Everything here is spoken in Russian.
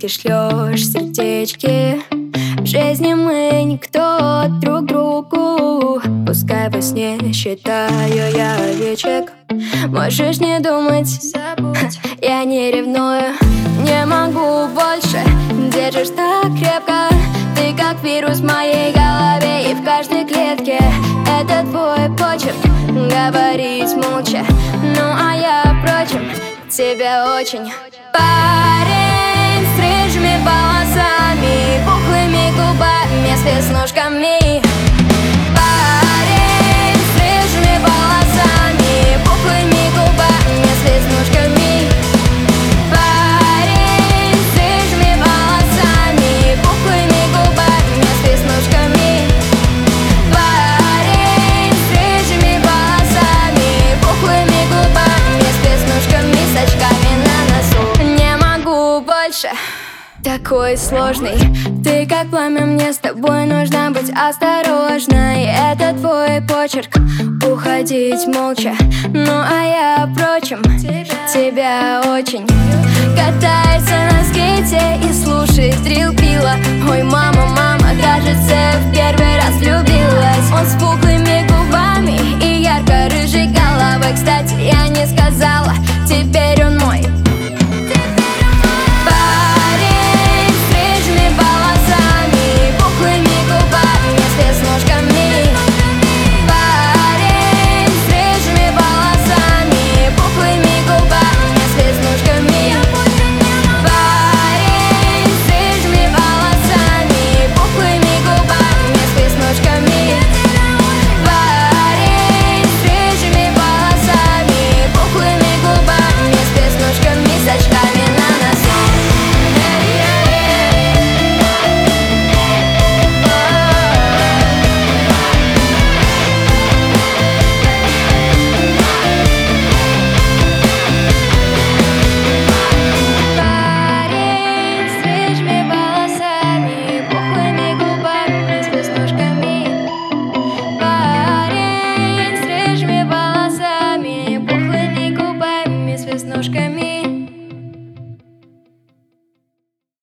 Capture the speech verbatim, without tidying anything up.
ты шлешь сердечки. В жизни мы никто друг другу. Пускай во сне считаю я овечек. Можешь не думать, забудь, я не ревную. Не могу больше, держишь так крепко. Ты как вирус в моей голове и в каждой клетке. Это твой почерк, говорить молча. Ну а я, впрочем, тебя очень. Парень с рыжими волосами, пухлыми губами, с веснушками. Парень с рыжими волосами, пухлыми губами, с веснушками. Парень с рыжими волосами, пухлыми губами, с веснушками. Парень с рыжими волосами, пухлыми губами, с веснушками, с очками на носу. Не могу больше, такой сложный. Ты как пламя, мне с тобой нужно быть осторожной. Это твой почерк, уходить молча. Ну а я, впрочем, тебя, тебя очень. Катается на скейте и слушает Дрил Пила. Ой, мама, мама, кажется, в первый раз влюбилась.